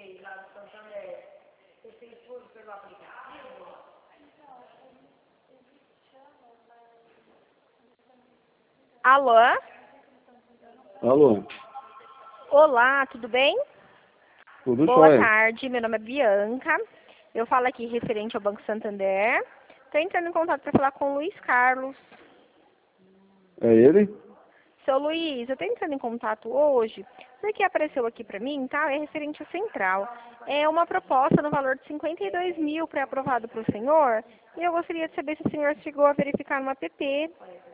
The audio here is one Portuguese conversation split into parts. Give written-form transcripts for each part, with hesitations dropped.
Alô? Alô? Olá, tudo bem? Tudo Boa jóia? tarde, meu nome é Bianca. Eu falo aqui referente ao Banco Santander. Estou entrando em contato para falar com o Luiz Carlos. É ele? Seu Luiz, eu estou entrando em contato hoje porque apareceu aqui para mim, tá? É referente à Central. É uma proposta no valor de 52 mil pré-aprovado para o senhor. E eu gostaria de saber se o senhor chegou a verificar no app.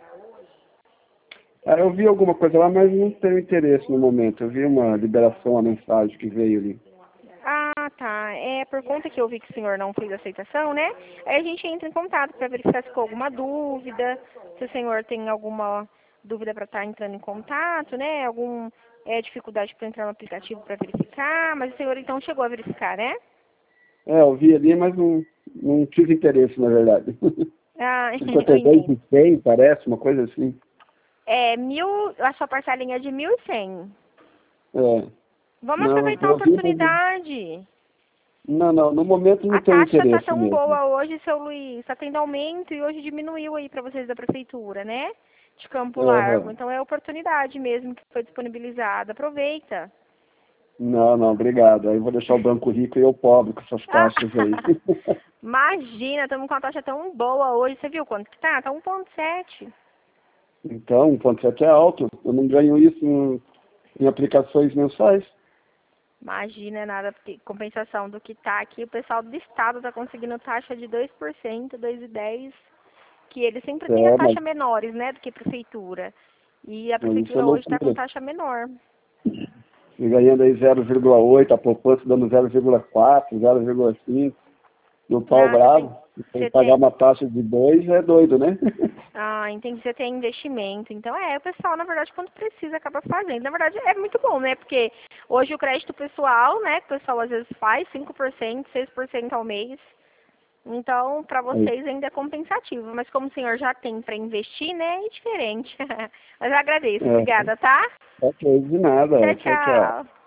Ah, eu vi alguma coisa lá, mas não tenho interesse no momento. Eu vi uma liberação, uma mensagem que veio ali. Ah, tá. É por conta que eu vi que o senhor não fez aceitação, né? Aí a gente entra em contato para verificar se ficou alguma dúvida, se o senhor tem alguma dúvida para estar entrando em contato, né? Alguma dificuldade para entrar no aplicativo para verificar, mas o senhor então chegou a verificar, né? É, eu vi ali, mas não tive interesse, na verdade. Ah, eu 52 entendo. de 100, parece, uma coisa assim. A sua parcelinha é de 1.100. É. Vamos Não, aproveitar a eu vi, mas oportunidade. não, no momento não A tenho taxa tá interesse tão mesmo. boa hoje, seu Luiz. Está tendo aumento e hoje diminuiu aí para vocês da prefeitura, né? De Campo Largo. Aham. Então é oportunidade mesmo que foi disponibilizada. Aproveita. Não, obrigado. Aí eu vou deixar o banco rico e eu pobre com essas Ah, taxas aí. imagina, estamos com uma taxa tão boa hoje. Você viu quanto que tá? Tá 1,7. Então, 1,7 é alto. Eu não ganho isso em aplicações mensais. Imagina, é nada, porque compensação do que tá aqui, o pessoal do estado tá conseguindo taxa de 2%, 2,10%, que eles sempre têm a É, mas taxa menores, né, do que a prefeitura. E a isso é prefeitura hoje está com loucura. taxa menor. E ganhando aí 0,8, a poupança dando 0,4, 0,5, no pau Ah, bravo. Então, você pagar tem, uma taxa de 2 é doido, né? entendi, você tem investimento. Então, o pessoal, na verdade, quando precisa, acaba fazendo. Na verdade, é muito bom, né, porque hoje o crédito pessoal, né, que o pessoal às vezes faz 5%, 6% ao mês. Então, para vocês ainda é compensativo. Mas como o senhor já tem para investir, né, é diferente. Mas eu agradeço. É, Obrigada, tá? ok, de nada. Tchau, Tchau, tchau. tchau.